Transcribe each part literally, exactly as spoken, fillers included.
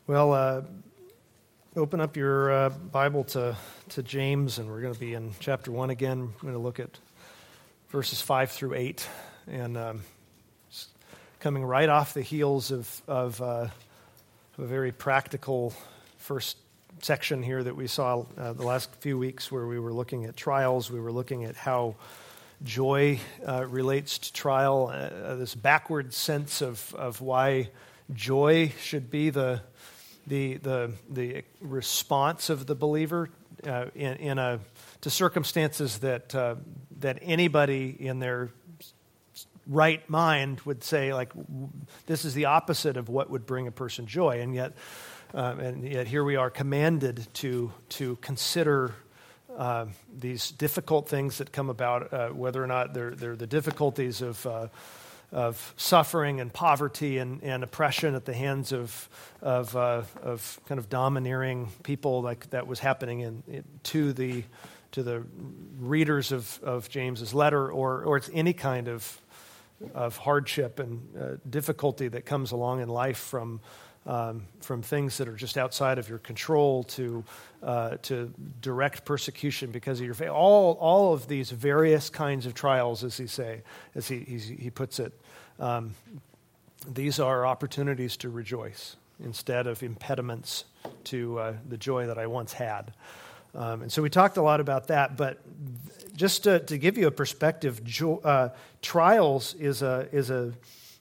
Well, uh, open up your uh, Bible to, to James, and we're going to be in chapter one again. We're going to look at verses five through eight, and um, coming right off the heels of, of uh, a very practical first section here that we saw uh, the last few weeks, where we were looking at trials. We were looking at how joy uh, relates to trial, uh, this backward sense of, of why joy should be the the the the response of the believer uh, in, in a to circumstances that uh, that anybody in their right mind would say, like, this is the opposite of what would bring a person joy, and yet um, and yet here we are commanded to to consider uh, these difficult things that come about, uh, whether or not they're they're the difficulties of uh, of suffering and poverty and, and oppression at the hands of of uh, of kind of domineering people, like that was happening in, in to the to the readers of, of James's letter, or or it's any kind of of hardship and uh, difficulty that comes along in life from um, from things that are just outside of your control to uh, to direct persecution because of your faith. All all of these various kinds of trials, as he say, as he he, he puts it, um, these are opportunities to rejoice instead of impediments to uh, the joy that I once had. Um, and so we talked a lot about that, but just to, to give you a perspective, jo- uh, trials is a is a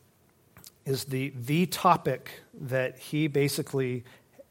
is the the topic that he basically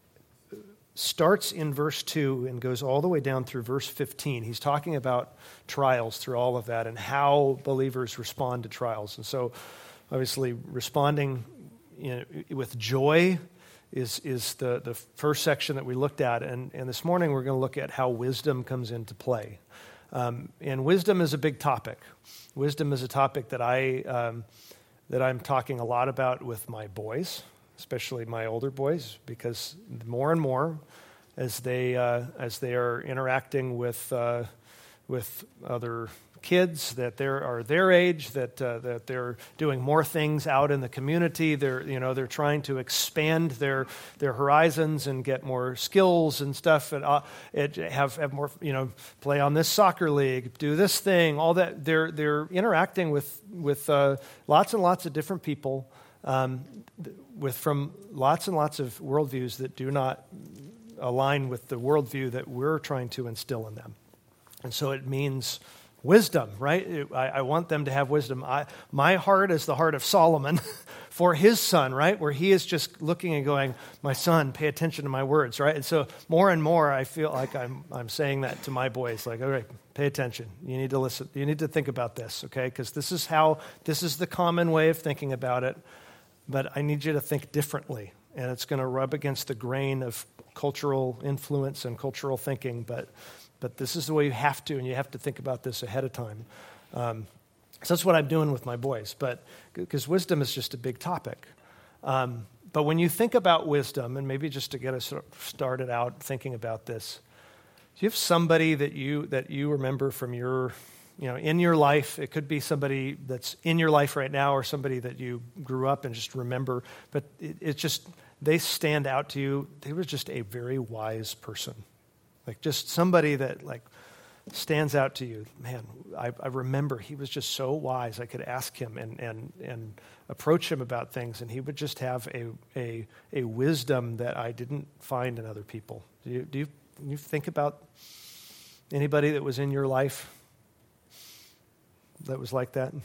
starts in verse two and goes all the way down through verse fifteen. He's talking about trials through all of that and how believers respond to trials. And so, obviously, responding you know, with joy is is the, the first section that we looked at. And, and this morning we're going to look at how wisdom comes into play. Um, and wisdom is a big topic. Wisdom is a topic that I um, that I'm talking a lot about with my boys, especially my older boys, because more and more, as they uh, as they are interacting with uh, with other kids that they're are their age, that uh, that they're doing more things out in the community. They're you know they're trying to expand their their horizons and get more skills and stuff, and uh, it, have have more you know play on this soccer league, do this thing, all that. They're they're interacting with with uh, lots and lots of different people, um, with from lots and lots of worldviews that do not align with the worldview that we're trying to instill in them, and so it means wisdom, right? I, I want them to have wisdom. I, my heart is the heart of Solomon for his son, right? Where he is just looking and going, my son, pay attention to my words, right? And so more and more I feel like I'm I'm saying that to my boys, like, all right, pay attention. You need to listen. You need to think about this, okay? Because this is how, this is the common way of thinking about it, but I need you to think differently. And it's going to rub against the grain of cultural influence and cultural thinking, but But this is the way you have to, and you have to think about this ahead of time. Um, so that's what I'm doing with my boys, but because wisdom is just a big topic. Um, but when you think about wisdom, and maybe just to get us started out thinking about this, do you have somebody that you that you remember from your, you know, in your life? It could be somebody that's in your life right now, or somebody that you grew up and just remember. But it, it's just they stand out to you. They were just a very wise person. Like just somebody that like stands out to you. Man, I, I remember he was just so wise. I could ask him and and and approach him about things, and he would just have a a a wisdom that I didn't find in other people. Do you do you, you think about anybody that was in your life that was like that? It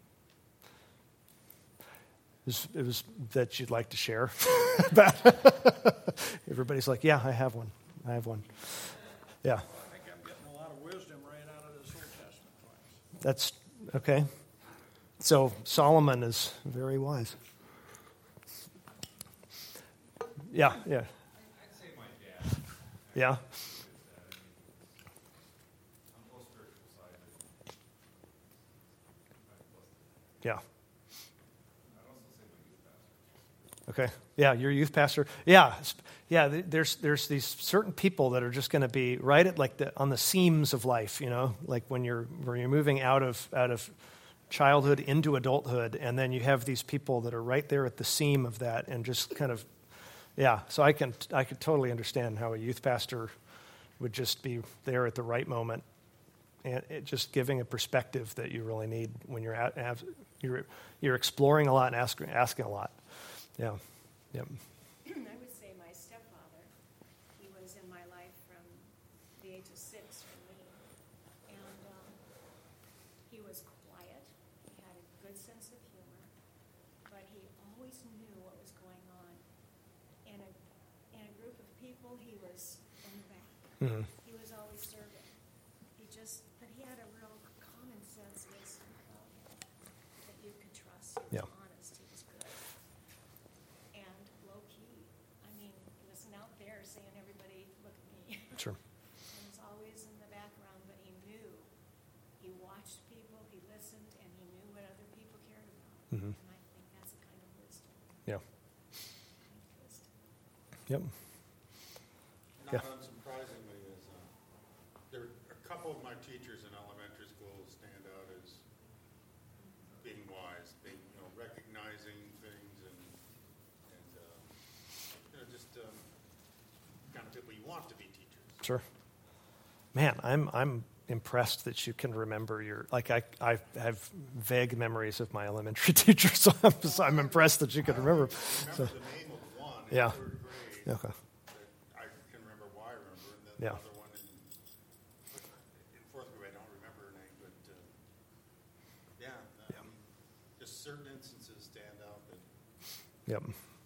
was, it was that you'd like to share about. Everybody's like, yeah, I have one. I have one. Yeah. I think I'm getting a lot of wisdom right out of this Old Testament class. That's okay. So Solomon is very wise. Yeah, yeah. I'd say my dad. Yeah. I'm more spiritual side. Yeah. I'd also say my youth pastor. Okay. Yeah, your youth pastor. Yeah. Yeah, there's there's these certain people that are just going to be right at like the on the seams of life, you know, like when you're when you're moving out of out of childhood into adulthood, and then you have these people that are right there at the seam of that and just kind of Yeah, so I can I could totally understand how a youth pastor would just be there at the right moment, and it just giving a perspective that you really need when you're at, have, you're you're exploring a lot and asking asking a lot. Yeah, yeah. I would say my stepfather, he was in my life from the age of six for me, and um, he was quiet. He had a good sense of humor, but he always knew what was going on. In a in a group of people, he was in the back. Mm-hmm. He was always serving. He just, but he had a real common sense wisdom about him that you could trust. He was Yeah. honest. He was good. And low key. I mean, he wasn't out there saying, everybody, look at me. Sure. He was always in the background, but he knew. He watched people, he listened, and he knew what other people cared about. Mhm. And I think that's a kind of wisdom. Yeah. Kind of wisdom. Yep. Not Yeah. unsurprisingly, is uh, there are a couple of my teachers in elementary school stand out as being wise, being you know recognizing things and and uh, you know just um, kind of people you want to be teachers. Sure. Man, I'm I'm impressed that you can remember your like I I have vague memories of my elementary teacher, so I'm, so I'm impressed that you can remember. I remember So, the name of one in Yeah. third grade okay. that I can remember why I remember, and then Yeah. the other one in, in fourth grade I don't remember her name, but uh, yeah, I Yeah. mean, just certain instances stand out that. Yep.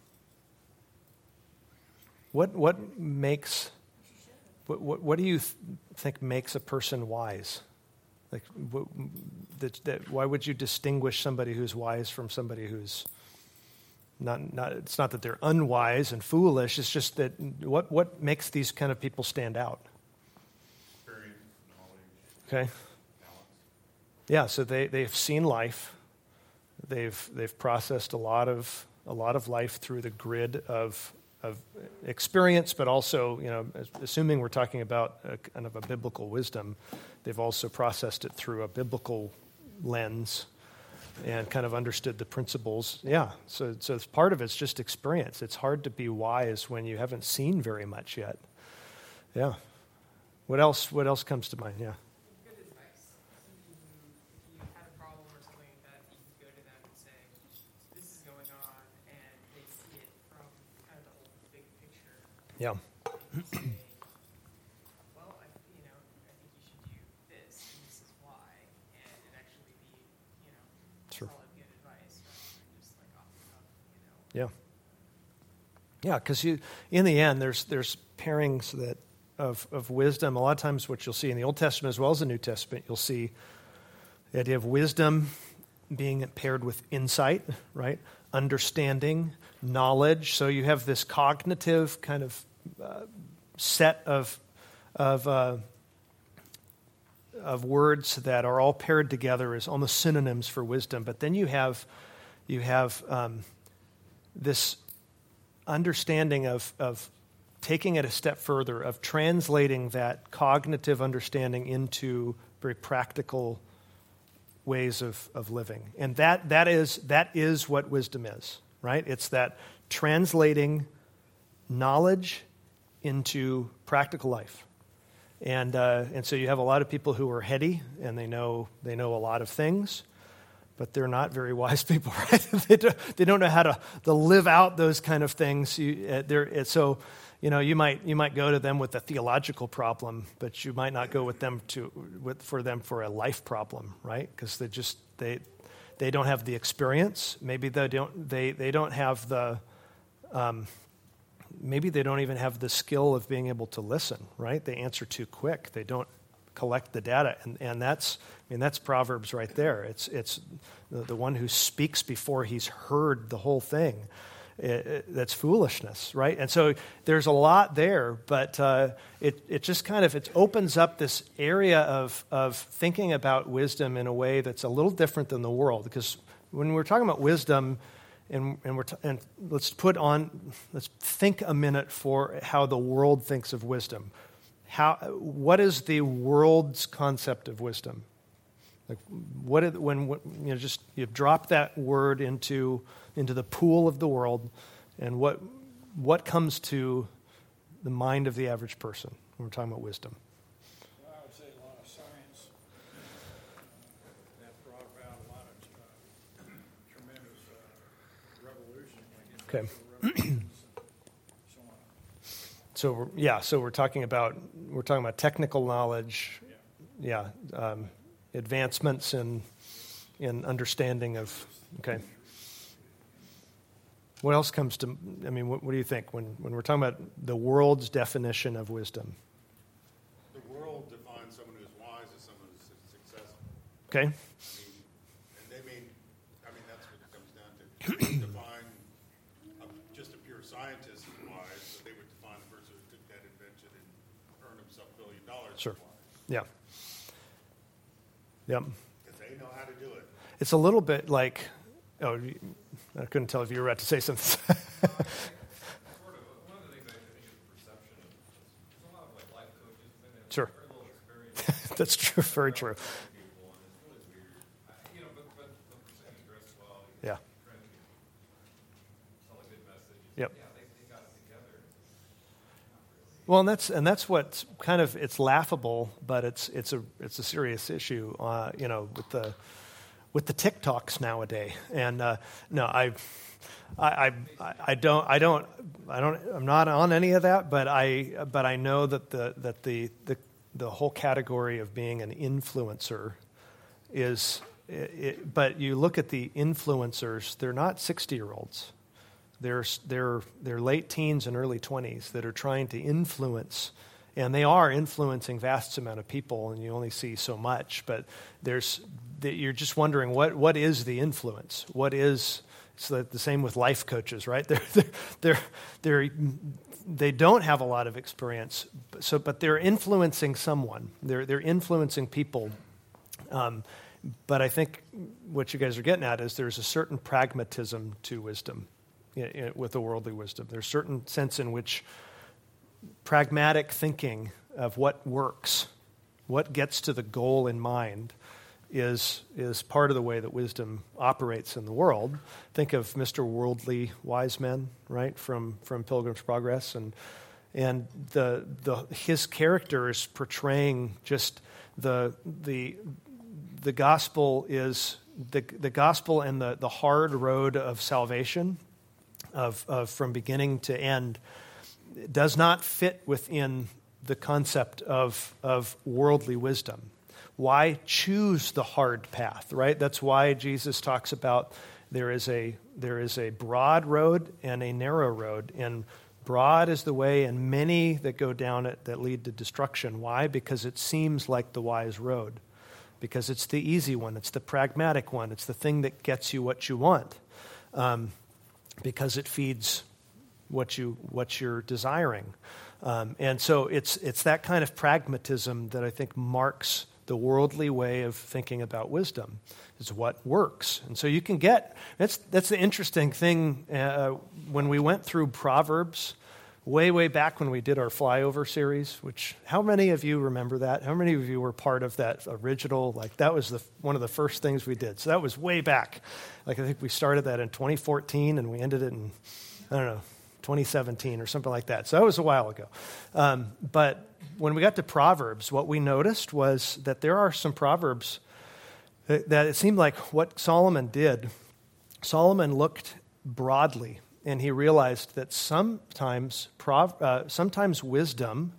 What what makes what what, what do you th- think makes a person wise? Like, what, that, that, why would you distinguish somebody who's wise from somebody who's not? Not it's not that they're unwise and foolish. It's just that what what makes these kind of people stand out? Experience, knowledge, Okay. balance. Yeah. So they they've seen life. They've they've processed a lot of a lot of life through the grid of of experience, but also, you know, assuming we're talking about a kind of a biblical wisdom, they've also processed it through a biblical lens and kind of understood the principles. Yeah, so so it's part of it's just experience. It's hard to be wise when you haven't seen very much yet. Yeah. What else? What else comes to mind? Yeah. Good advice. Somebody who, if you had a problem or something like that, you can go to them and say, this is going on, and they see it from kind of the whole big picture. Yeah. And you say, well, I, you know, I think you should do this, and this is why, and it actually be, you know, Sure. solid good advice rather than just like off the cuff, you know. Yeah. Yeah, because you, in the end, there's there's pairings that of of wisdom. A lot of times, what you'll see in the Old Testament as well as the New Testament, you'll see the idea of wisdom being paired with insight, right? Understanding, knowledge. So you have this cognitive kind of uh, set of of uh, of words that are all paired together as almost synonyms for wisdom. But then you have you have um, this understanding of, of taking it a step further, of translating that cognitive understanding into very practical ways of, of living. And that that is that is what wisdom is, right? It's that translating knowledge into practical life. And uh, and so you have a lot of people who are heady and they know they know a lot of things, but they're not very wise people, right? they, don't, they don't know how to, to live out those kind of things. You, uh, they're, so, you know, you might you might go to them with a theological problem, but you might not go with them to with, for them for a life problem, right? Because they just they they don't have the experience. Maybe they don't they they don't have the um, maybe they don't even have the skill of being able to listen, right? They answer too quick. They don't collect the data, and and that's I mean that's Proverbs right there. It's it's the, the one who speaks before he's heard the whole thing. It, it, that's foolishness, right? And so there's a lot there, but uh, it it just kind of it opens up this area of of thinking about wisdom in a way that's a little different than the world. Because when we're talking about wisdom, and and we're t- and let's put on let's think a minute for how the world thinks of wisdom. How what is the world's concept of wisdom? Like what is, when what, you know just you drop that word into into the pool of the world, and what what comes to the mind of the average person when we're talking about wisdom? Well, I would say a lot of science uh, that brought about a lot of uh, tremendous uh, revolution, like Okay. industrial revolutions and so on. So we're, yeah, so we're talking about we're talking about technical knowledge, yeah, um, advancements in in understanding of. Okay. What else comes to? I mean, what, what do you think when when we're talking about the world's definition of wisdom? The world defines someone who's wise as someone who's su- successful. Okay. I mean, and they mean, I mean, that's what it comes down to. They define a, just a pure scientist as wise, so they would define the person who took that invention and earned himself a billion dollars Sure. as wise. Yeah. Yep. Because they know how to do it. It's a little bit like. Oh, I couldn't tell if you were about to say something. Sort of. One of the things I think is perception. There's a lot of like life coaches and they have Sure. very little experience. That's true. Very true. People, and it's really weird. I, you know, but but the percentage dress well. You Yeah. trying to tell a good message. Yep. Yeah, they, they got it together. Not really. Well, and that's and that's what's kind of it's laughable, but it's it's a it's a serious issue. Uh, you know, with the with the TikToks nowadays. And uh, no, I, I, I, I don't, I don't, I don't, I'm not on any of that. But I, but I know that the that the the, the whole category of being an influencer is. It, it, but you look at the influencers; they're not sixty-year-olds. They're they're they're late teens and early twenties that are trying to influence. And they are influencing vast amount of people, and you only see so much. But there's, you're just wondering what what is the influence? What is it's the, the same with life coaches, right? They're they're they're, they're they don't have a lot of experience, so but they're influencing someone. They're they're influencing people. Um, but I think what you guys are getting at is there's a certain pragmatism to wisdom, you know, with the worldly wisdom. There's a certain sense in which pragmatic thinking of what works, what gets to the goal in mind, is is part of the way that wisdom operates in the world. Think of Mister Worldly Wise Men, right, from from Pilgrim's Progress, and and the the his character is portraying just the the the gospel is the the gospel and the the hard road of salvation, of of from beginning to end. Does not fit within the concept of, of worldly wisdom. Why choose the hard path, right? That's why Jesus talks about there is a there is a broad road and a narrow road, and broad is the way, and many that go down it that lead to destruction. Why? Because it seems like the wise road, because it's the easy one, it's the pragmatic one, it's the thing that gets you what you want, um, because it feeds what you what you're desiring, um, and so it's it's that kind of pragmatism that I think marks the worldly way of thinking about wisdom. Is what works, and so you can get that's that's the interesting thing. Uh, when we went through Proverbs, way way back when we did our flyover series, which how many of you remember that? How many of you were part of that original? Like that was the one of the first things we did. So that was way back. Like I think we started that in twenty fourteen, and we ended it in I don't know. twenty seventeen or something like that. So that was a while ago. Um, but when we got to Proverbs, what we noticed was that there are some Proverbs that, that it seemed like what Solomon did, Solomon looked broadly, and he realized that sometimes, prov- uh, sometimes wisdom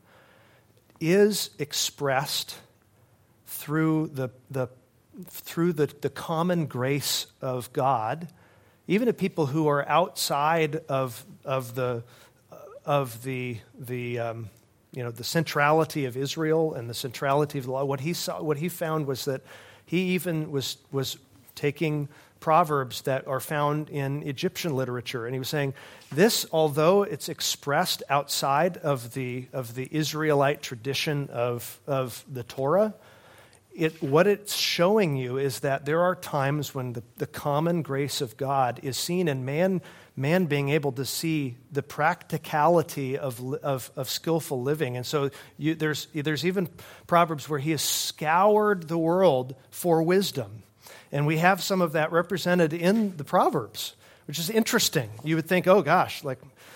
is expressed through the, the, through the, the common grace of God, even to people who are outside of of the of the the um, you know the centrality of Israel and the centrality of the law. What he saw, what he found was that he even was was taking proverbs that are found in Egyptian literature, and he was saying this, although it's expressed outside of the of the Israelite tradition of of the Torah. It, what it's showing you is that there are times when the, the common grace of God is seen in man, man being able to see the practicality of of, of skillful living. And so you, there's there's even Proverbs where he has scoured the world for wisdom. And we have some of that represented in the Proverbs, which is interesting. You would think, oh gosh, like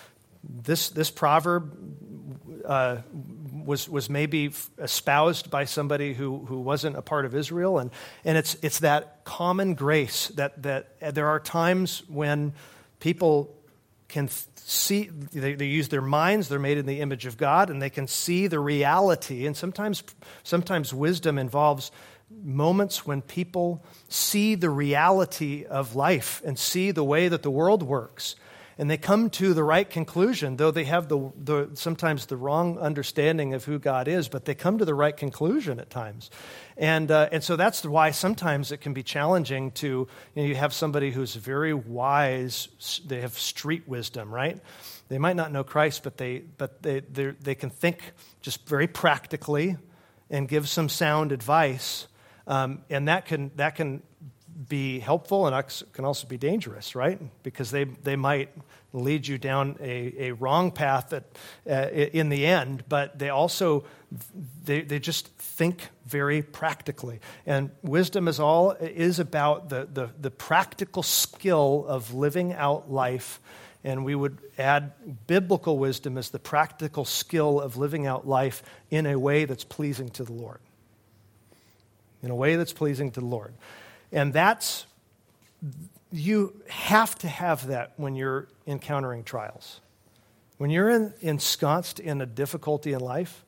this this proverb uh, was was maybe espoused by somebody who, who wasn't a part of Israel, and and it's it's that common grace that that there are times when people can see, they, they use their minds, they're made in the image of God, and they can see the reality. And sometimes sometimes wisdom involves moments when people see the reality of life and see the way that the world works. And they come to the right conclusion, though they have the, the sometimes the wrong understanding of who God is, but they come to the right conclusion at times. And uh, and so that's why sometimes it can be challenging to, you know, you have somebody who's very wise, they have street wisdom, right? They might not know Christ, but they but they they can think just very practically and give some sound advice, um, and that can that can be helpful, and it can also be dangerous, right? Because they, they might lead you down a, a wrong path that, uh, in the end, but they also, they, they just think very practically. And wisdom is all is about the, the, the practical skill of living out life, and we would add biblical wisdom as the practical skill of living out life in a way that's pleasing to the Lord. In a way that's pleasing to the Lord. And that's, you have to have that when you're encountering trials. When you're in, ensconced in a difficulty in life,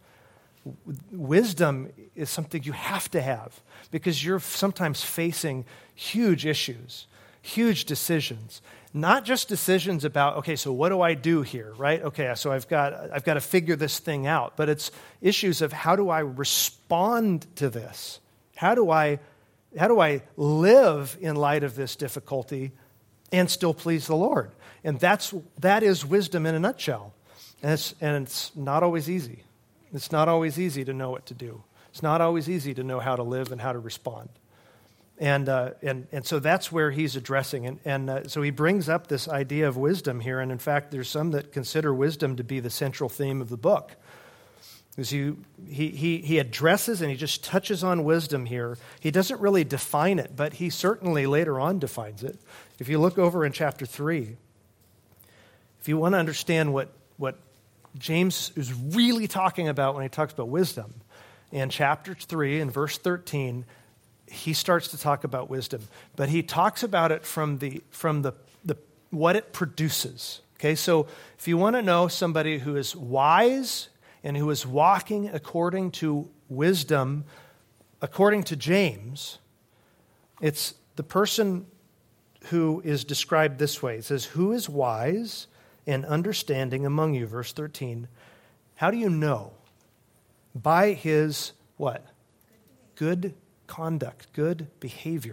wisdom is something you have to have because you're sometimes facing huge issues, huge decisions. Not just decisions about, okay, so what do I do here, right? Okay, so I've got I've got to figure this thing out. But it's issues of how do I respond to this? How do I How do I live in light of this difficulty and still please the Lord? And that's that is wisdom in a nutshell. And it's, and it's not always easy. It's not always easy to know what to do. It's not always easy to know how to live and how to respond. And uh, and and so that's where he's addressing. And, and uh, so he brings up this idea of wisdom here. And in fact, there's some that consider wisdom to be the central theme of the book. Because you, he, he, he addresses and he just touches on wisdom here. He doesn't really define it, but he certainly later on defines it. If you look over in chapter three, if you want to understand what, what James is really talking about when he talks about wisdom, in chapter three, in verse thirteen, he starts to talk about wisdom. But he talks about it from the from the, the what it produces. Okay, so if you want to know somebody who is wise and who is walking according to wisdom, according to James, it's the person who is described this way. It says, who is wise and understanding among you? Verse thirteen. How do you know? By his what? Good conduct, good behavior.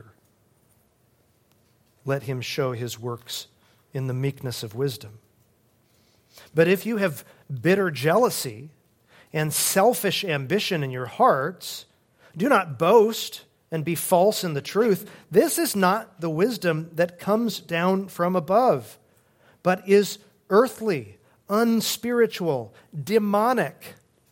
Let him show his works in the meekness of wisdom. But if you have bitter jealousy and selfish ambition in your hearts, do not boast and be false in the truth. This is not the wisdom that comes down from above, but is earthly, unspiritual, demonic.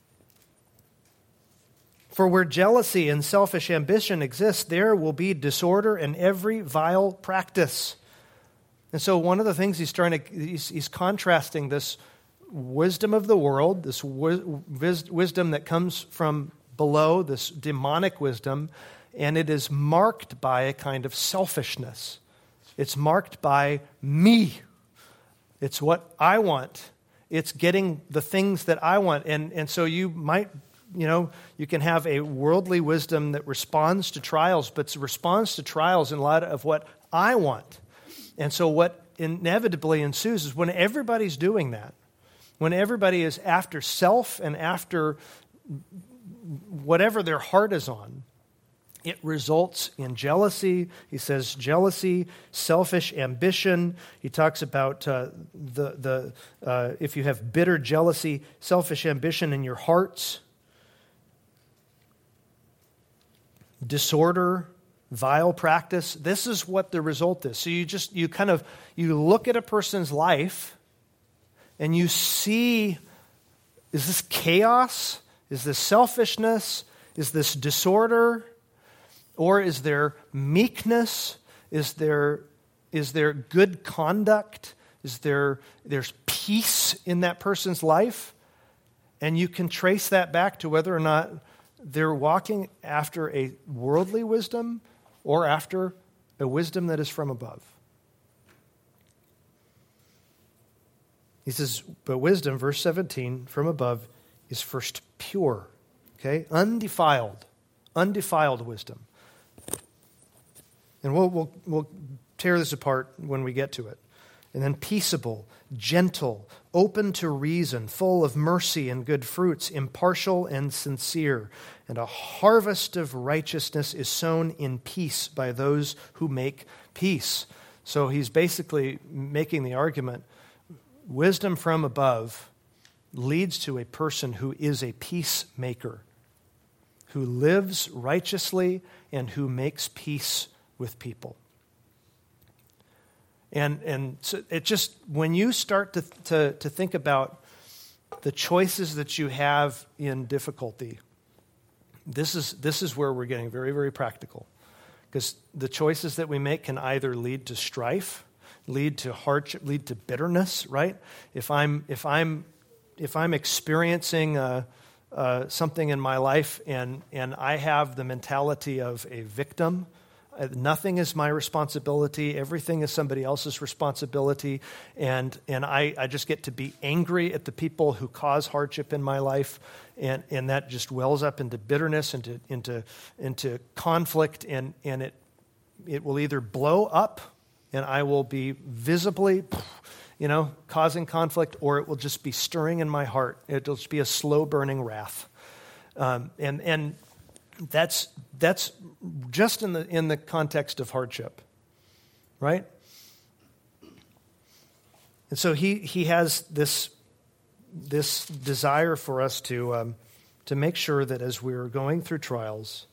For where jealousy and selfish ambition exist, there will be disorder and every vile practice. And so one of the things he's trying to, he's, he's contrasting this wisdom of the world, this wi- wisdom that comes from below, this demonic wisdom, and it is marked by a kind of selfishness. It's marked by me. It's what I want. It's getting the things that I want. And, and so you might, you know, you can have a worldly wisdom that responds to trials, but responds to trials in light of what I want. And so what inevitably ensues is when everybody's doing that, when everybody is after self and after whatever their heart is on, it results in jealousy. He says jealousy, selfish ambition. He talks about uh, the the uh, if you have bitter jealousy, selfish ambition in your hearts, disorder, vile practice. This is what the result is. So you just you kind of you look at a person's life and you see, is this chaos? Is this selfishness? Is this disorder? Or is there meekness? Is there is there good conduct? Is there there's peace in that person's life, and you can trace that back to whether or not they're walking after a worldly wisdom or after a wisdom that is from above. He says, but wisdom, verse seventeen, from above is first pure, okay? Undefiled, undefiled wisdom. And we'll, we'll, we'll tear this apart when we get to it. And then peaceable, gentle, open to reason, full of mercy and good fruits, impartial and sincere. And a harvest of righteousness is sown in peace by those who make peace. So he's basically making the argument, wisdom from above leads to a person who is a peacemaker, who lives righteously and who makes peace with people. And and so it just, when you start to, to, to think about the choices that you have in difficulty, this is this is where we're getting very, very practical. Because the choices that we make can either lead to strife, lead to hardship, lead to bitterness, right? If I'm if I'm if I'm experiencing uh, uh, something in my life and and I have the mentality of a victim, uh, nothing is my responsibility, everything is somebody else's responsibility, and and I, I just get to be angry at the people who cause hardship in my life, and, and that just wells up into bitterness, into into into conflict, and and it it will either blow up and I will be visibly, you know, causing conflict, or it will just be stirring in my heart. It'll just be a slow burning wrath. Um, and and that's that's just in the in the context of hardship, right? And so he he has this this desire for us to um, to make sure that as we're going through trials,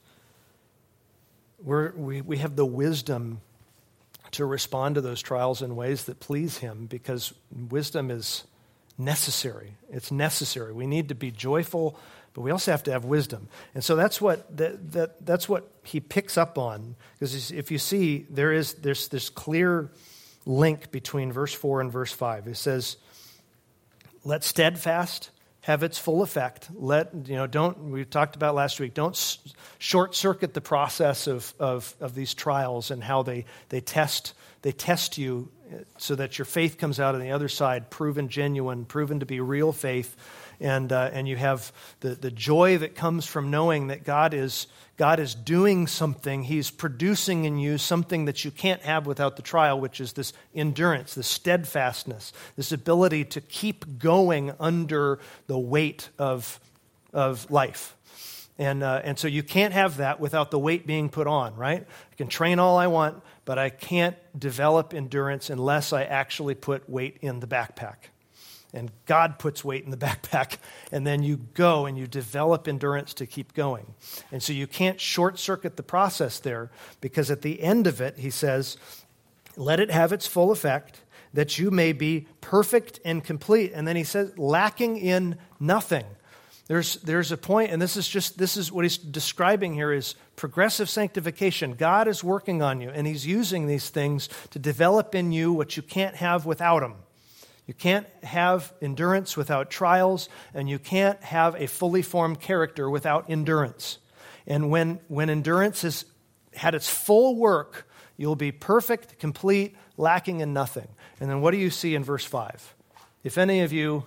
we're, we we have the wisdom to respond to those trials in ways that please him, because wisdom is necessary. It's necessary. We need to be joyful, but we also have to have wisdom. And so that's what that, that that's what he picks up on, because if you see, there is there's this clear link between verse four and verse five. It says, let steadfast have its full effect. Let, you know, don't, we talked about last week, don't s- short circuit the process of, of, of these trials and how they, they test they test you so that your faith comes out on the other side proven genuine, proven to be real faith, and uh, and you have the, the joy that comes from knowing that God is God is doing something. He's producing in you something that you can't have without the trial, which is this endurance, this steadfastness, this ability to keep going under the weight of, of life. And uh, and so you can't have that without the weight being put on, right? I can train all I want, but I can't develop endurance unless I actually put weight in the backpack. And God puts weight in the backpack, and then you go and you develop endurance to keep going. And so you can't short-circuit the process there, because at the end of it, he says, let it have its full effect, that you may be perfect and complete. And then he says, lacking in nothing. There's there's a point, and this is just this is what he's describing here is progressive sanctification. God is working on you, and he's using these things to develop in you what you can't have without him. You can't have endurance without trials, and you can't have a fully formed character without endurance. And when, when endurance has had its full work, you'll be perfect, complete, lacking in nothing. And then what do you see in verse five? If any of you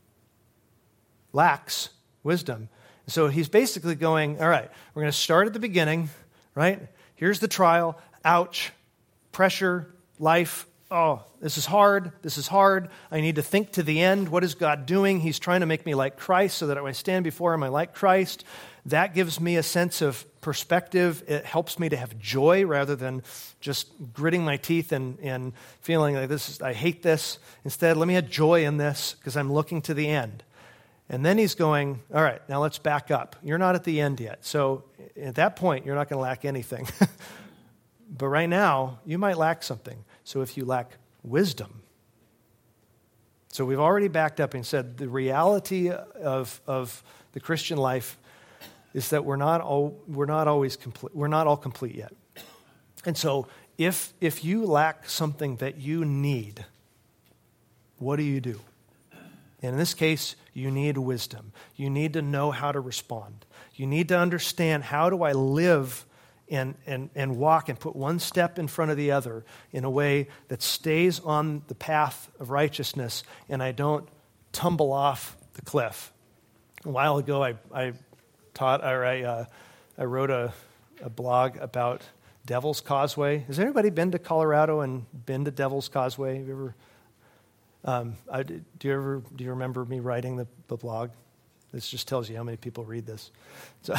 lacks wisdom. So he's basically going, all right, we're going to start at the beginning, right? Here's the trial. Ouch. Pressure, life. Oh, this is hard. This is hard. I need to think to the end. What is God doing? He's trying to make me like Christ so that when I stand before him, I like Christ. That gives me a sense of perspective. It helps me to have joy rather than just gritting my teeth and, and feeling like this is, I hate this. Instead, let me have joy in this because I'm looking to the end. And then he's going, all right, now let's back up. You're not at the end yet. So at that point, you're not going to lack anything. But right now, you might lack something. So if you lack wisdom. So we've already backed up and said the reality of, of the Christian life is that we're not all, we're not always complete. We're not all complete yet. And so if if you lack something that you need, what do you do? And in this case, you need wisdom. You need to know how to respond. You need to understand, how do I live and, and, and walk and put one step in front of the other in a way that stays on the path of righteousness and I don't tumble off the cliff. A while ago, I, I taught, or I, uh, I wrote a, a blog about Devil's Causeway. Has anybody been to Colorado and been to Devil's Causeway? Have you ever? Um, I, do you ever? Do you remember me writing the, the blog? This just tells you how many people read this. So,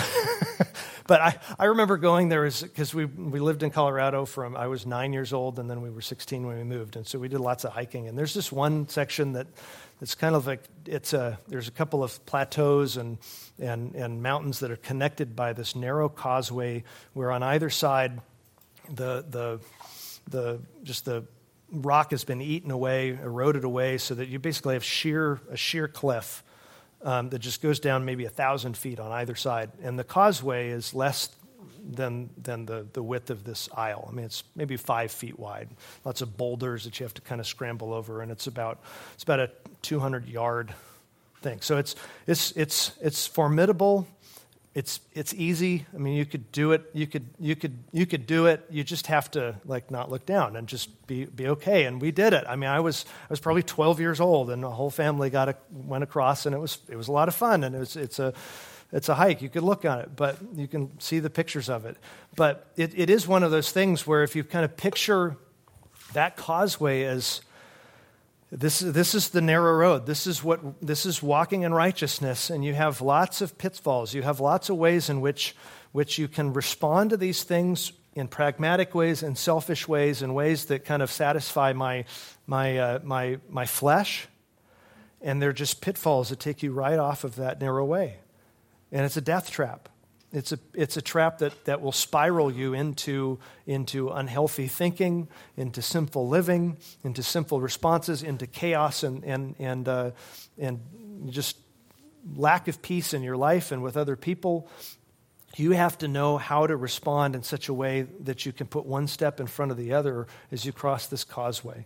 but I, I remember going there because we we lived in Colorado from I was nine years old, and then we were sixteen when we moved, and so we did lots of hiking. And there's this one section that it's kind of like it's a there's a couple of plateaus and and and mountains that are connected by this narrow causeway, where on either side the the the just the rock has been eaten away, eroded away, so that you basically have sheer a sheer cliff um, that just goes down maybe a thousand feet on either side, and the causeway is less than than the the width of this aisle. I mean, it's maybe five feet wide. Lots of boulders that you have to kind of scramble over, and it's about it's about a two hundred yard thing. So it's it's it's it's formidable. It's it's easy. I mean, you could do it. You could you could you could do it. You just have to like not look down and just be be okay. And we did it. I mean, I was I was probably twelve years old, and the whole family got a, went across, and it was it was a lot of fun. And it was it's a it's a hike. You could look on it, but you can see the pictures of it. But it, it is one of those things where if you kind of picture that causeway as This this is the narrow road. This is what this is walking in righteousness, and you have lots of pitfalls. You have lots of ways in which which you can respond to these things in pragmatic ways and selfish ways, and ways that kind of satisfy my my uh, my my flesh, and they're just pitfalls that take you right off of that narrow way, and it's a death trap. It's a it's a trap that, that will spiral you into into unhealthy thinking, into sinful living, into sinful responses, into chaos and and and uh, and just lack of peace in your life and with other people. You have to know how to respond in such a way that you can put one step in front of the other as you cross this causeway.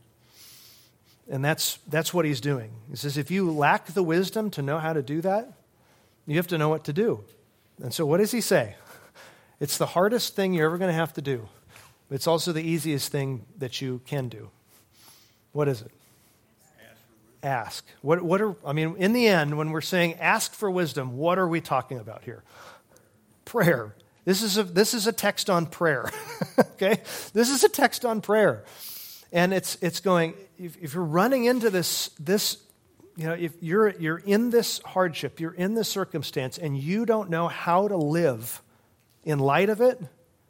And that's that's what he's doing. He says, if you lack the wisdom to know how to do that, you have to know what to do. And so what does he say? It's the hardest thing you're ever going to have to do. But it's also the easiest thing that you can do. What is it? Ask. What, what are, I mean, in the end, when we're saying ask for wisdom, what are we talking about here? Prayer. This is a, this is a text on prayer. Okay? This is a text on prayer. And it's it's going, if, if you're running into this this You know, if you're you're in this hardship, you're in this circumstance, and you don't know how to live in light of it,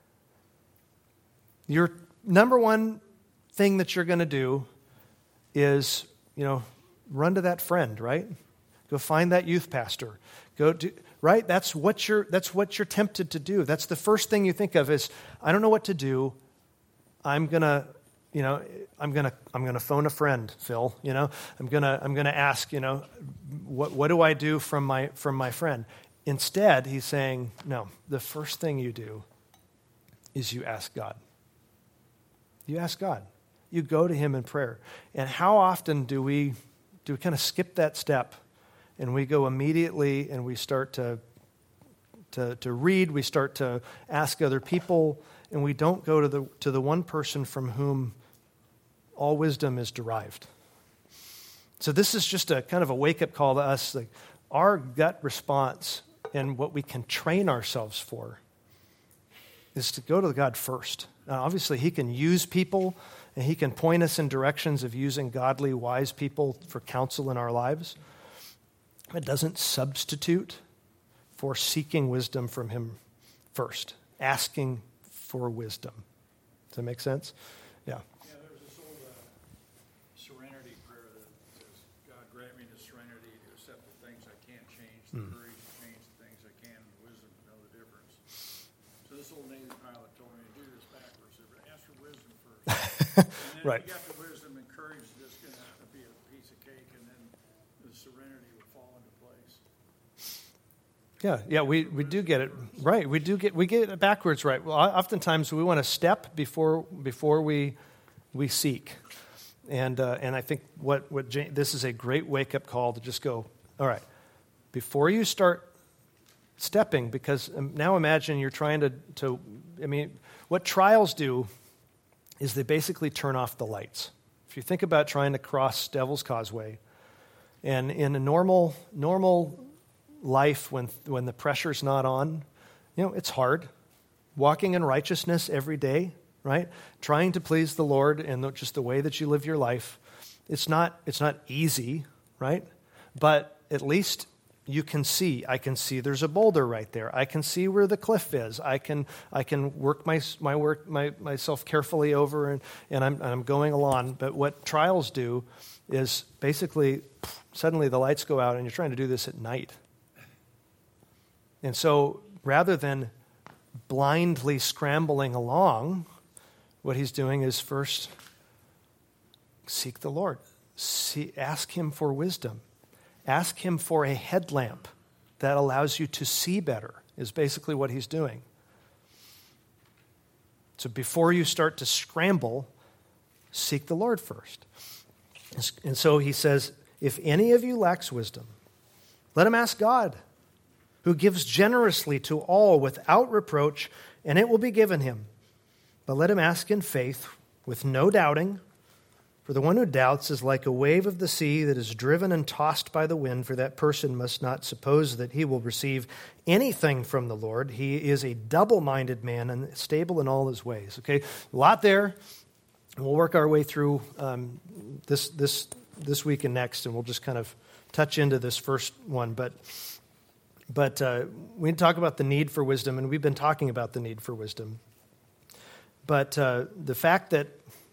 your number one thing that you're going to do is, you know, run to that friend, right? Go find that youth pastor. Go to, right? That's what you're that's what you're tempted to do. That's the first thing you think of is, I don't know what to do. I'm gonna You know, I'm gonna I'm gonna phone a friend, Phil. You know, I'm gonna I'm gonna ask. You know, what what do I do from my from my friend? Instead, he's saying, no. The first thing you do is you ask God. You ask God. You go to Him in prayer. And how often do we do we kind of skip that step, and we go immediately and we start to to to read. We start to ask other people, and we don't go to the to the one person from whom all wisdom is derived. So this is just a kind of a wake-up call to us. Like, our gut response and what we can train ourselves for is to go to God first. Now, obviously, He can use people, and He can point us in directions of using godly, wise people for counsel in our lives. It doesn't substitute for seeking wisdom from Him first, asking for wisdom. Does that make sense? Yeah. Yeah, there's this old uh, serenity prayer that says, God, grant me the serenity to accept the things I can't change, the Mm. courage to change the things I can, and the wisdom to know the difference. So this old Navy pilot told me to do this backwards. He said, ask for wisdom first. And then Right. if you got the wisdom and courage, it's going to be a piece of cake, and then the serenity will fall into place. Yeah, yeah, we, we do get it right. We do get we get it backwards right. Well, oftentimes we want to step before before we we seek, And uh, and I think what, what James, this is a great wake-up call to just go, all right, before you start stepping, because now imagine you're trying to, to, I mean, what trials do is they basically turn off the lights. If you think about trying to cross Devil's Causeway, and in a normal normal life when when the pressure's not on, you know, it's hard. Walking in righteousness every day, right? Trying to please the Lord in just the way that you live your life. It's not it's not easy, right? But at least you can see. I can see there's a boulder right there. I can see where the cliff is. I can I can work my my work my myself carefully over, and, and I'm and I'm going along. But what trials do is basically suddenly the lights go out, and you're trying to do this at night. And so rather than blindly scrambling along, what he's doing is first seek the Lord. See, ask him for wisdom. Ask him for a headlamp that allows you to see better, is basically what he's doing. So before you start to scramble, seek the Lord first. And so he says, if any of you lacks wisdom, let him ask God, who gives generously to all without reproach, and it will be given him. But let him ask in faith, with no doubting. For the one who doubts is like a wave of the sea that is driven and tossed by the wind, for that person must not suppose that he will receive anything from the Lord. He is a double-minded man and stable in all his ways. Okay, a lot there. We'll work our way through um, this this this week and next, and we'll just kind of touch into this first one. But but uh, we talk about the need for wisdom, and we've been talking about the need for wisdom. But uh, the fact that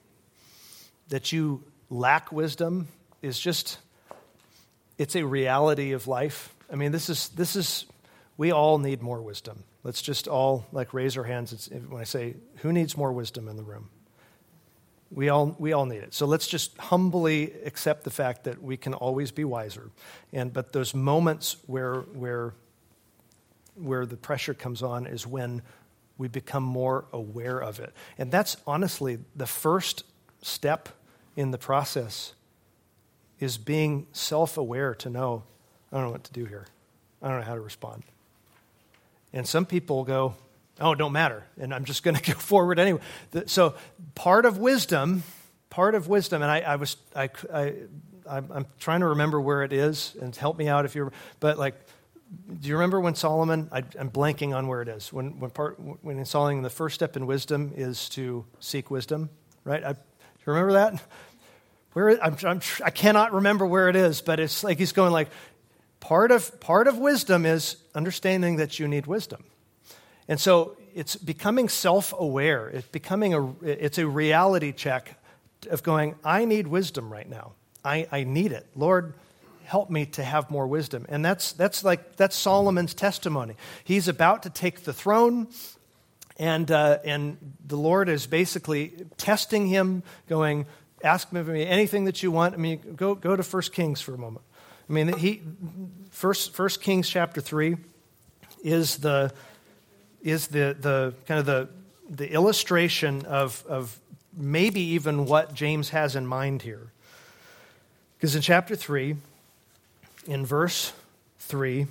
that you lack wisdom is just, it's a reality of life. I mean, this is, this is, we all need more wisdom. Let's just all, like, raise our hands it's, when I say, who needs more wisdom in the room? We all, we all need it. So let's just humbly accept the fact that we can always be wiser. And, but those moments where, where, where the pressure comes on is when we become more aware of it. And that's honestly the first step in the process, is being self-aware to know, I don't know what to do here. I don't know how to respond. And some people go, oh, it don't matter, and I'm just going to go forward anyway. So part of wisdom, part of wisdom, and I, I was, I, I, I'm trying to remember where it is, and help me out if you're, but like, do you remember when Solomon, I, I'm blanking on where it is, when when part when in Solomon, the first step in wisdom is to seek wisdom, right? I, Do you remember that? Where I'm, I'm, I cannot remember where it is, but it's like he's going like, part of part of wisdom is understanding that you need wisdom, and so it's becoming self-aware. It's becoming a it's a reality check of going, I need wisdom right now. I, I need it, Lord. Help me to have more wisdom, and that's that's like that's Solomon's testimony. He's about to take the throne. And uh, and the Lord is basically testing him, going, ask me anything that you want. I mean, go go to First Kings for a moment. I mean, he First First Kings chapter three is the is the the kind of the the illustration of of maybe even what James has in mind here. Because in chapter three, in verse three,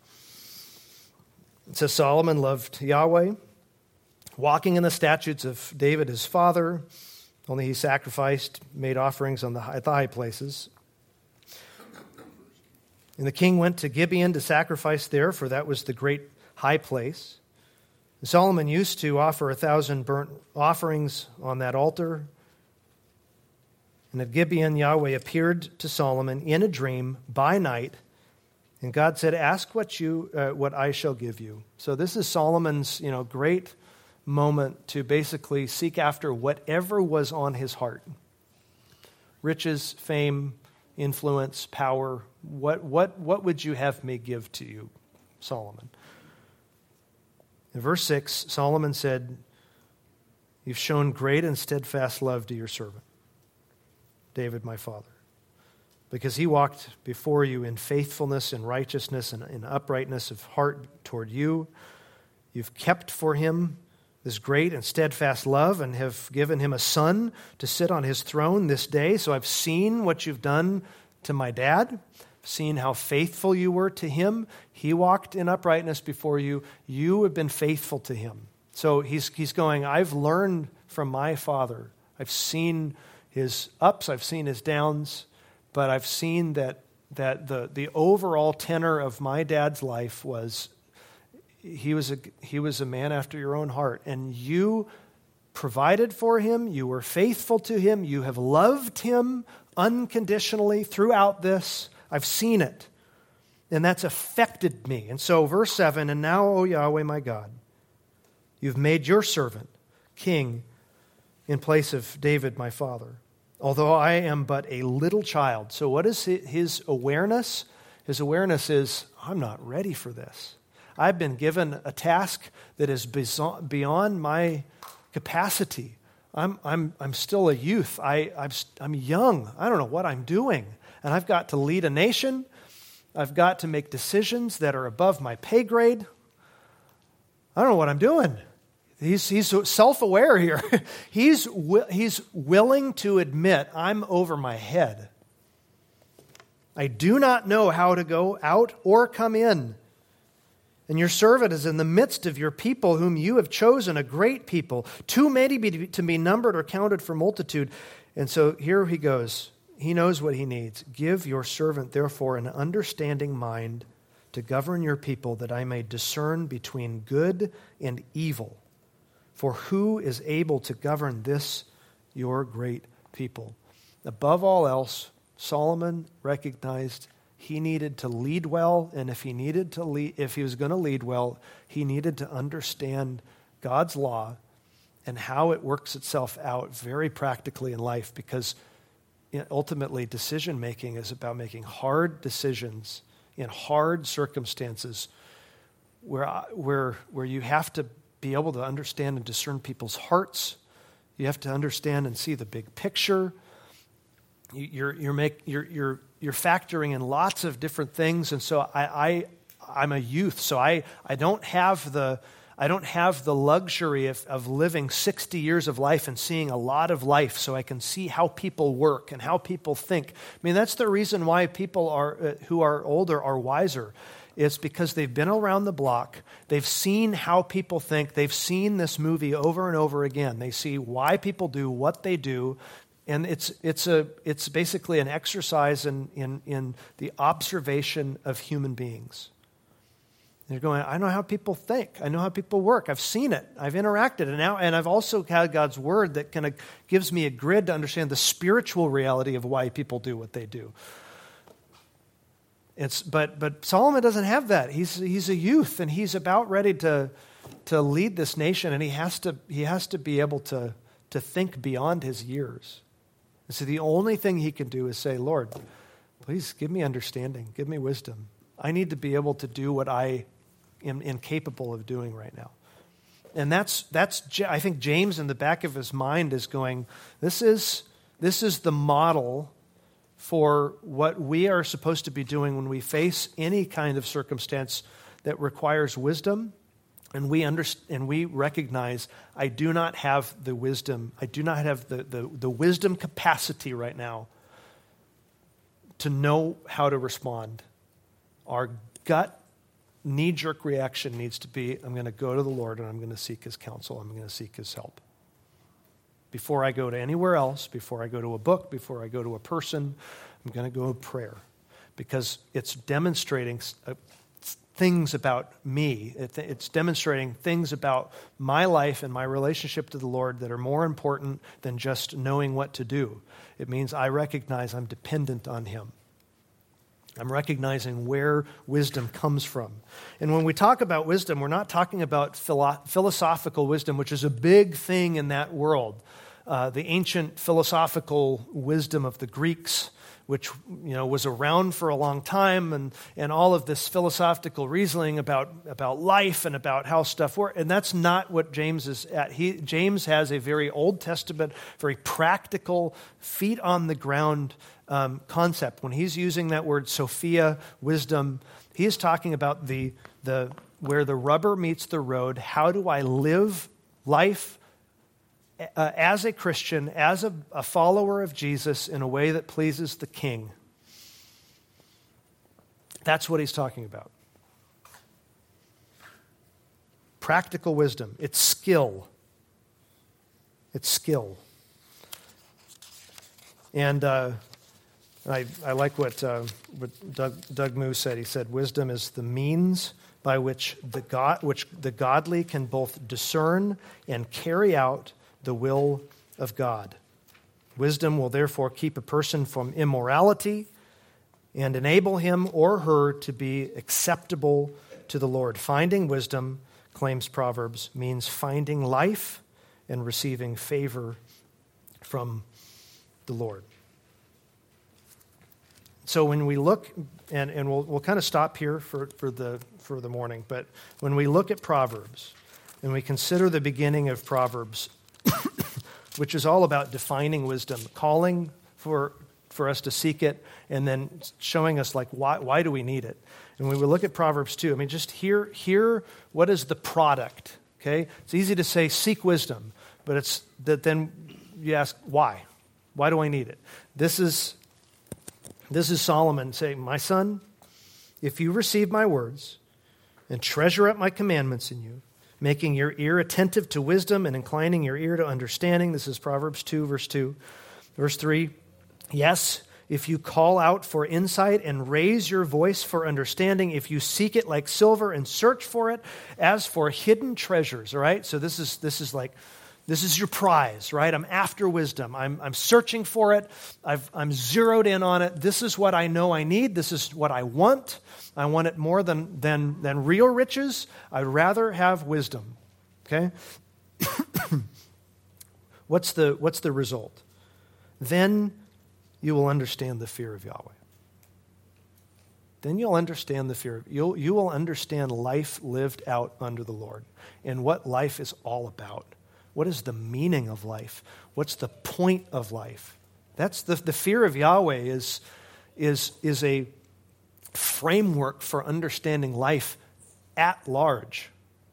it says Solomon loved Yahweh, walking in the statutes of David his father, only he sacrificed, made offerings on the at the high places. And the king went to Gibeon to sacrifice there, for that was the great high place. And Solomon used to offer a thousand burnt offerings on that altar. And at Gibeon, Yahweh appeared to Solomon in a dream by night, and God said, "Ask what you uh, what I shall give you." So this is Solomon's, you know, great moment to basically seek after whatever was on his heart. Riches, fame, influence, power. What what what would you have me give to you, Solomon? In verse six, Solomon said, "You've shown great and steadfast love to your servant, David my father, because he walked before you in faithfulness and righteousness and in uprightness of heart toward you. You've kept for him this great and steadfast love and have given him a son to sit on his throne this day. So I've seen what you've done to my dad, seen how faithful you were to him. He walked in uprightness before you. You have been faithful to him. So he's he's going, I've learned from my father. I've seen his ups, I've seen his downs, but I've seen that that the, the overall tenor of my dad's life was he was a he was a man after your own heart. And you provided for him, you were faithful to him, you have loved him unconditionally throughout this. I've seen it. And that's affected me. And so verse seven, and now, O Yahweh my God, you've made your servant king in place of David my father, although I am but a little child. So what is his awareness? His awareness is, I'm not ready for this. I've been given a task that is beyond my capacity. I'm, I'm, I'm still a youth. I, I'm, I'm young. I don't know what I'm doing. And I've got to lead a nation. I've got to make decisions that are above my pay grade. I don't know what I'm doing. He's, he's self-aware here. he's, he's willing to admit, I'm over my head. I do not know how to go out or come in. And your servant is in the midst of your people whom you have chosen, a great people, too many be, to be numbered or counted for multitude. And so here he goes. He knows what he needs. Give your servant, therefore, an understanding mind to govern your people, that I may discern between good and evil. For who is able to govern this, your great people? Above all else, Solomon recognized he needed to lead well, and if he needed to lead, if he was going to lead well, he needed to understand God's law and how it works itself out very practically in life, because ultimately decision-making is about making hard decisions in hard circumstances where, where, where you have to be able to understand and discern people's hearts. You have to understand and see the big picture. You, you're, you're, make, you're, you're, you're factoring in lots of different things, and so I, I, I'm a youth, so I, I don't have the I don't have the luxury of, of living sixty years of life and seeing a lot of life, so I can see how people work and how people think. I mean, that's the reason why people are uh, who are older are wiser. It's because they've been around the block. They've seen how people think. They've seen this movie over and over again. They see why people do what they do. And it's it's a it's basically an exercise in, in, in the observation of human beings. They're going, I know how people think. I know how people work. I've seen it. I've interacted. And now, and I've also had God's word that kind of gives me a grid to understand the spiritual reality of why people do what they do. It's but but Solomon doesn't have that. He's he's a youth, and he's about ready to to lead this nation, and he has to he has to be able to to think beyond his years. And so the only thing he can do is say, Lord, please give me understanding, give me wisdom. I need to be able to do what I am incapable of doing right now. And that's, that's I think James in the back of his mind is going, this is, this is the model for what we are supposed to be doing when we face any kind of circumstance that requires wisdom. And we understand, and we recognize, I do not have the wisdom, I do not have the, the, the wisdom capacity right now to know how to respond. Our gut knee-jerk reaction needs to be, I'm going to go to the Lord and I'm going to seek his counsel. I'm going to seek his help. Before I go to anywhere else, before I go to a book, before I go to a person, I'm going to go to prayer. Because it's demonstrating things about me. It's demonstrating things about my life and my relationship to the Lord that are more important than just knowing what to do. It means I recognize I'm dependent on him. I'm recognizing where wisdom comes from. And when we talk about wisdom, we're not talking about philo- philosophical wisdom, which is a big thing in that world. Uh, the ancient philosophical wisdom of the Greeks, which you know was around for a long time, and, and all of this philosophical reasoning about, about life and about how stuff works. And that's not what James is at. He, James has a very Old Testament, very practical, feet on the ground um, concept. When he's using that word Sophia, wisdom, he is talking about the the where the rubber meets the road. How do I live life uh, as a Christian, as a, a follower of Jesus in a way that pleases the King. That's what he's talking about. Practical wisdom. It's skill. It's skill. And uh, I, I like what, uh, what Doug, Doug Moo said. He said, wisdom is the means by which the God, which the godly can both discern and carry out the will of God. Wisdom will therefore keep a person from immorality and enable him or her to be acceptable to the Lord. Finding wisdom, claims Proverbs, means finding life and receiving favor from the Lord. So when we look, and, and we'll, we'll kind of stop here for, for, the, for the morning, but when we look at Proverbs and we consider the beginning of Proverbs, which is all about defining wisdom, calling for, for us to seek it, and then showing us like why, why do we need it. And when we look at Proverbs two, I mean, just hear, hear what is the product, okay? It's easy to say seek wisdom, but it's that then you ask why? Why do I need it? This is This is Solomon saying, my son, if you receive my words and treasure up my commandments in you, making your ear attentive to wisdom and inclining your ear to understanding. This is Proverbs two, verse two. Verse three, yes, if you call out for insight and raise your voice for understanding, if you seek it like silver and search for it as for hidden treasures, all right? So this is this is like, this is your prize, right? I'm after wisdom. I'm, I'm searching for it. I've, I'm zeroed in on it. This is what I know I need. This is what I want. I want it more than, than, than real riches. I'd rather have wisdom, okay? what's the, what's the result? Then you will understand the fear of Yahweh. Then you'll understand the fear. You'll, you will understand life lived out under the Lord and what life is all about. What is the meaning of life? What's the point of life? That's the, the fear of Yahweh is, is, is a framework for understanding life at large.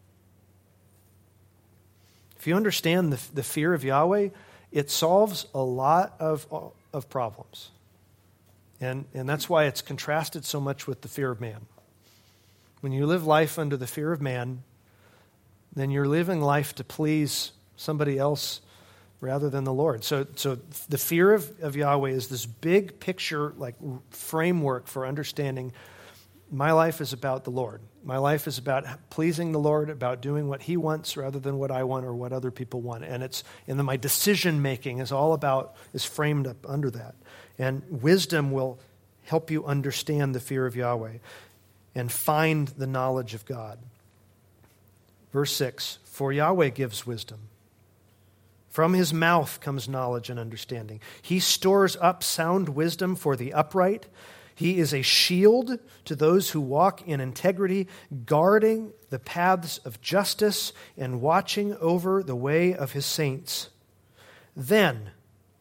If you understand the, the fear of Yahweh, it solves a lot of, of problems. And, and that's why it's contrasted so much with the fear of man. When you live life under the fear of man, then you're living life to please somebody else rather than the Lord. So so the fear of, of Yahweh is this big picture, like framework for understanding my life is about the Lord. My life is about pleasing the Lord, about doing what He wants rather than what I want or what other people want. And it's and then my decision making is all about, is framed up under that. And wisdom will help you understand the fear of Yahweh and find the knowledge of God. Verse six, for Yahweh gives wisdom. From His mouth comes knowledge and understanding. He stores up sound wisdom for the upright. He is a shield to those who walk in integrity, guarding the paths of justice and watching over the way of His saints. Then,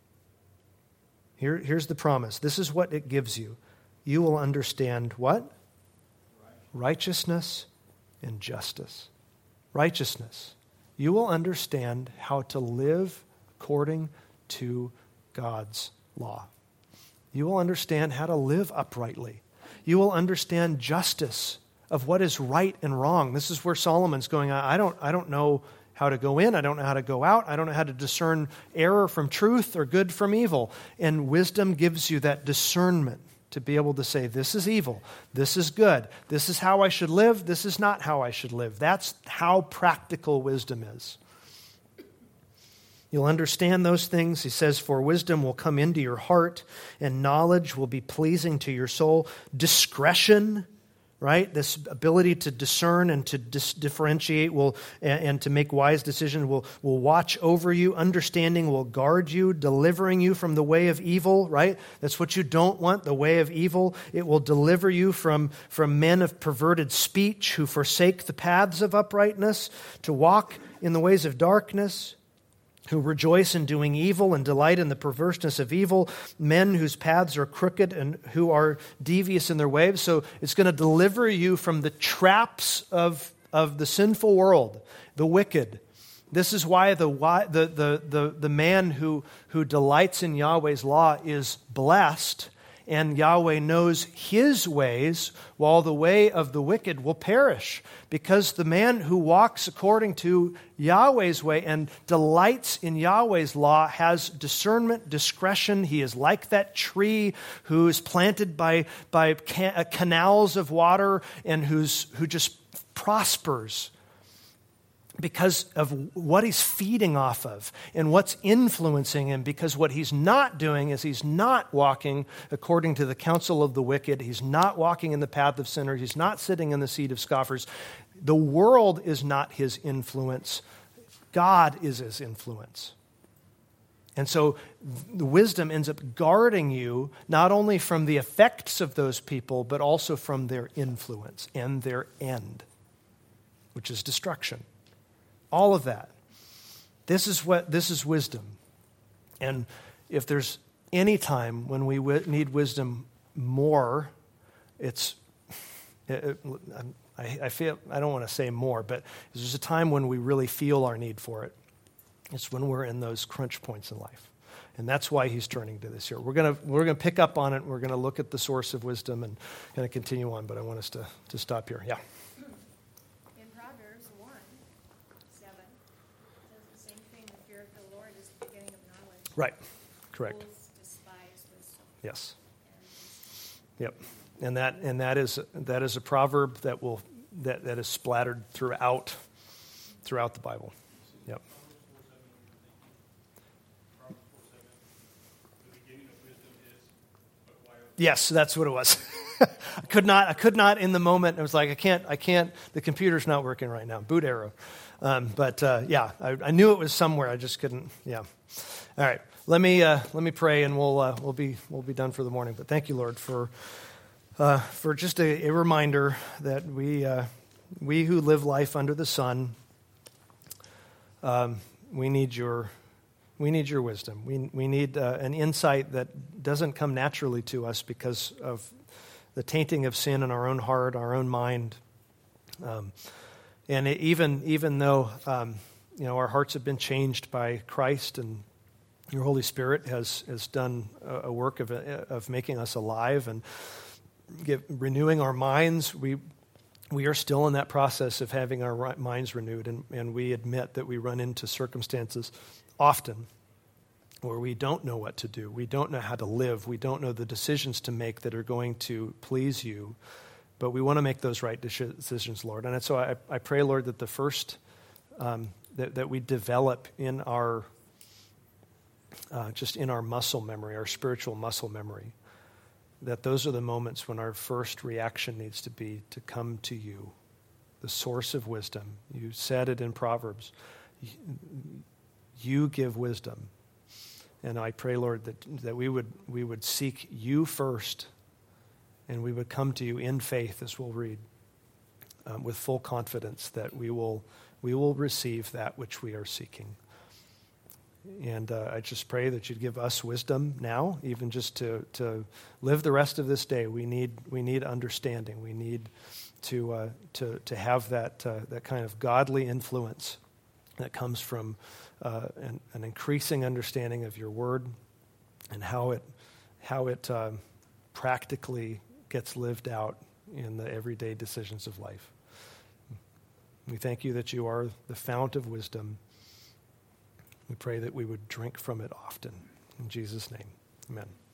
here, here's the promise. This is what it gives you. You will understand what? Righteousness and justice. Righteousness. You will understand how to live according to God's law. You will understand how to live uprightly. You will understand justice of what is right and wrong. This is where Solomon's going, I don't, I don't know how to go in. I don't know how to go out. I don't know how to discern error from truth or good from evil. And wisdom gives you that discernment to be able to say, this is evil, this is good, this is how I should live, this is not how I should live. That's how practical wisdom is. You'll understand those things. He says, for wisdom will come into your heart, and knowledge will be pleasing to your soul. Discretion, right? This ability to discern and to dis- differentiate will, and, and to make wise decisions will, will watch over you. Understanding will guard you, delivering you from the way of evil, right? That's what you don't want, the way of evil. It will deliver you from, from men of perverted speech who forsake the paths of uprightness, to walk in the ways of darkness, who rejoice in doing evil and delight in the perverseness of evil, men whose paths are crooked and who are devious in their ways. So it's going to deliver you from the traps of, of the sinful world, the wicked, This is why the, why the, the, the, the man who, who delights in Yahweh's law is blessed, and Yahweh knows his ways, while the way of the wicked will perish. Because the man who walks according to Yahweh's way and delights in Yahweh's law has discernment, discretion. He is like that tree who is planted by, by can, canals of water and who's, who just prospers because of what he's feeding off of and what's influencing him, because what he's not doing is he's not walking according to the counsel of the wicked. He's not walking in the path of sinners. He's not sitting in the seat of scoffers. The world is not his influence. God is his influence. And so the wisdom ends up guarding you not only from the effects of those people, but also from their influence and their end, which is destruction. All of that. This is what this is wisdom. And if there's any time when we w- need wisdom more, it's it, it, I, I feel I don't want to say more, but there's a time when we really feel our need for it. It's when we're in those crunch points in life. And that's why he's turning to this here. We're gonna we're gonna pick up on it. We're gonna look at the source of wisdom and kind of continue on, but I want us to, to stop here. Yeah. Right, correct. Despise wisdom. Yes. Yep. And that and that is that is a proverb that will that, that is splattered throughout throughout the Bible. Yep. Yes, that's what it was. I could not I could not in the moment. I was like, I can't I can't the computer's not working right now. Boot arrow. Um, but uh, yeah, I, I knew it was somewhere. I just couldn't. Yeah. All right. Let me uh, let me pray, and we'll uh, we'll be we'll be done for the morning. But thank you, Lord, for uh, for just a, a reminder that we uh, we who live life under the sun, um, we need your we need your wisdom. We we need uh, an insight that doesn't come naturally to us because of the tainting of sin in our own heart, our own mind, um, and it, even even though um, you know our hearts have been changed by Christ and your Holy Spirit has has done a, a work of of making us alive and give, renewing our minds. We we are still in that process of having our minds renewed, and, and we admit that we run into circumstances often where we don't know what to do. We don't know how to live. We don't know the decisions to make that are going to please you, but we want to make those right decisions, Lord. And so I, I pray, Lord, that the first um, that, that we develop in our Uh, just in our muscle memory, our spiritual muscle memory, that those are the moments when our first reaction needs to be to come to you, the source of wisdom. You said it in Proverbs. You give wisdom. And I pray, Lord, that, that we would we would seek you first, and we would come to you in faith, as we'll read, um, with full confidence that we will we will receive that which we are seeking. And uh, I just pray that you'd give us wisdom now, even just to, to live the rest of this day. We need we need understanding. We need to uh, to to have that uh, that kind of godly influence that comes from uh, an, an increasing understanding of your word and how it how it uh, practically gets lived out in the everyday decisions of life. We thank you that you are the fount of wisdom. We pray that we would drink from it often. In Jesus' name, amen.